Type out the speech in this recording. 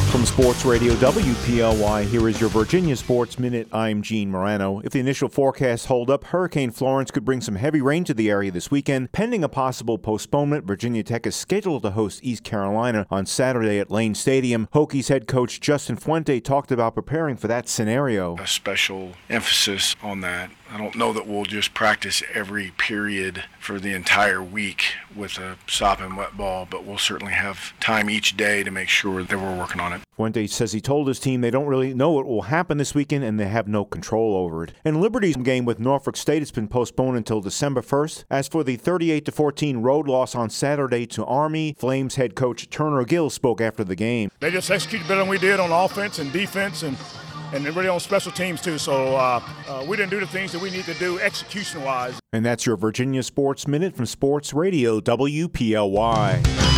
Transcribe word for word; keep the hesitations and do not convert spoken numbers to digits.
From Sports Radio W P L Y, here is your Virginia Sports Minute. I'm Gene Morano. If the initial forecasts hold up, Hurricane Florence could bring some heavy rain to the area this weekend. Pending a possible postponement, Virginia Tech is scheduled to host East Carolina on Saturday at Lane Stadium. Hokies head coach Justin Fuente talked about preparing for that scenario. A special emphasis on that. I don't know that we'll just practice every period for the entire week with a sop and wet ball, but we'll certainly have time each day to make sure that we're working on it. Fuente says he told his team they don't really know what will happen this weekend and they have no control over it. And Liberty's game with Norfolk State has been postponed until December first. As for the thirty-eight to fourteen road loss on Saturday to Army, Flames head coach Turner Gill spoke after the game. They just executed better than we did on offense and defense and and really on special teams too. So uh, uh, we didn't do the things that we need to do execution-wise. And that's your Virginia Sports Minute from Sports Radio W P L Y.